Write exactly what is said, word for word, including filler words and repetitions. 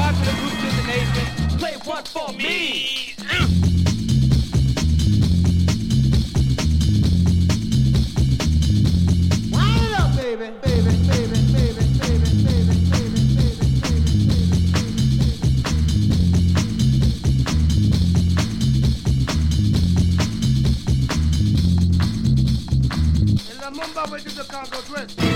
rock to the groups in the nation. Play one for me. Wind it up, baby, baby, baby, baby, baby, baby, baby, baby, baby. El la mumba with the Congo twist.